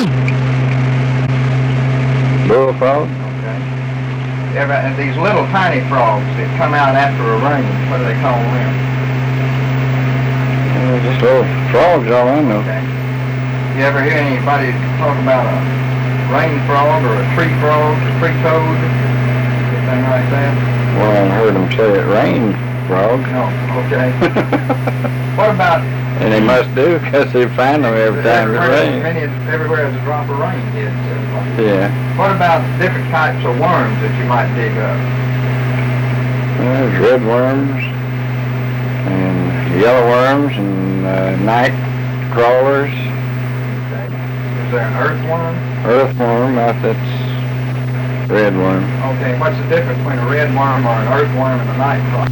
Bullfrog? Okay. And these little tiny frogs that come out after a rain, what do they call them? Just little frogs, all I know. Okay. You ever hear anybody talk about a rain frog or a tree frog, a tree toad, anything like that? Well, I heard them say it rained frog. No, okay. What about... And they must do, because they find them every time it rains. Everywhere there's a drop of rain hits. Yeah. What about different types of worms that you might dig up? There's red worms, and yellow worms, and night crawlers. Okay. Is there an earthworm? Earthworm, that's red worm. Okay, what's the difference between a red worm or an earthworm and a night crawler?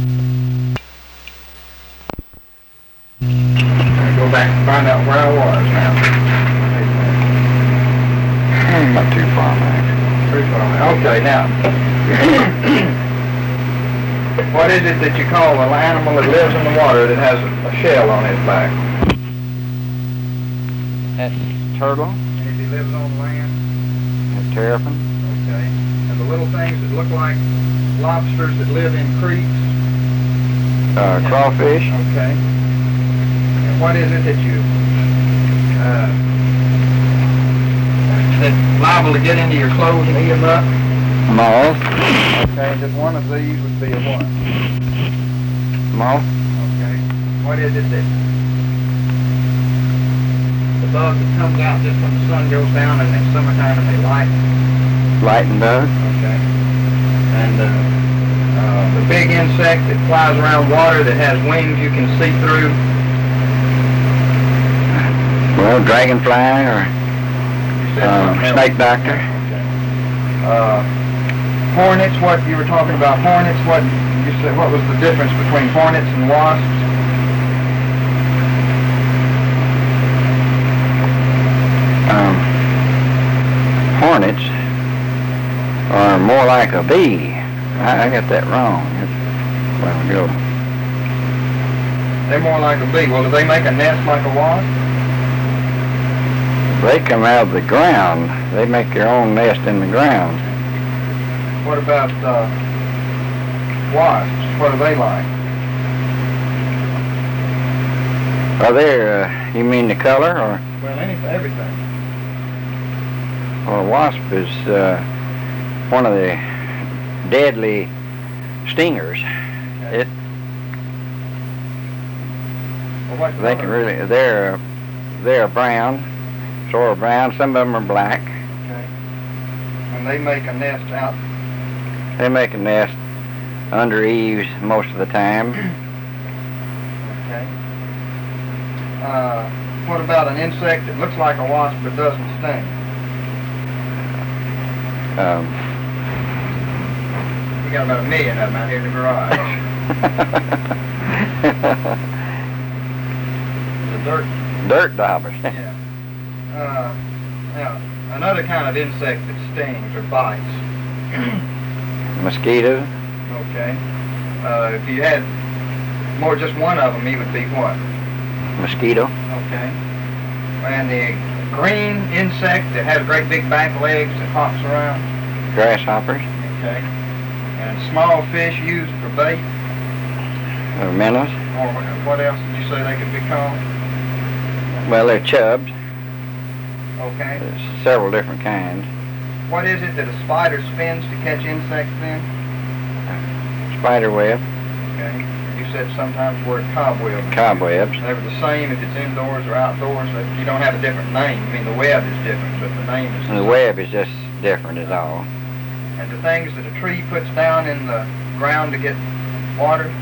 Go back and find out where I was now. Not too far, man. Too far. Okay, now. What is it that you call an animal that lives in the water that has a shell on its back? That's turtle. And if he lives on land? That's terrapin. Okay. And the little things that look like lobsters that live in creeks? Crawfish. Okay. What is it that you that's liable to get into your clothes and eat them up? Moth. Okay, just one of these would be a what? Moth. Okay. What is it that the bug that comes out just when the sun goes down and it's summertime and they light? Lightning bug. Okay. And the big insect that flies around water that has wings you can see through? Well, dragonfly or snake doctor. Okay. Hornets, what you were talking about hornets, what you said, what was the difference between hornets and wasps? Hornets are more like a bee. I got that wrong. Well, go. They're more like a bee. Well, do they make a nest like a wasp? They come out of the ground. They make their own nest in the ground. What about wasps? What are they like? Are they, you mean the color, or? Well, everything. Well, a wasp is one of the deadly stingers. Okay. Well, They can really, they're brown, sort of brown. Some of them are black. Okay. And they make a nest out. They make a nest under eaves most of the time. Okay. What about an insect that looks like a wasp but doesn't sting? We got about 1 million of them out here in the garage. The dirt daubers. Yeah. Now, another kind of insect that stings or bites. Mosquito. Okay. If you had just one of them, he would be what? Mosquito. Okay. And the green insect that has great big back legs that hops around? Grasshoppers. Okay. And small fish used for bait? Minnows. Or what else did you say they could be called? Well, they're chubs. Okay. There's several different kinds. What is it that a spider spins to catch insects in? Spider web. Okay. You said sometimes the word cobweb. Cobwebs. They're the same if it's indoors or outdoors. You don't have a different name. I mean, the web is different, but the name is the same. web is just different is all. And the things that a tree puts down in the ground to get water?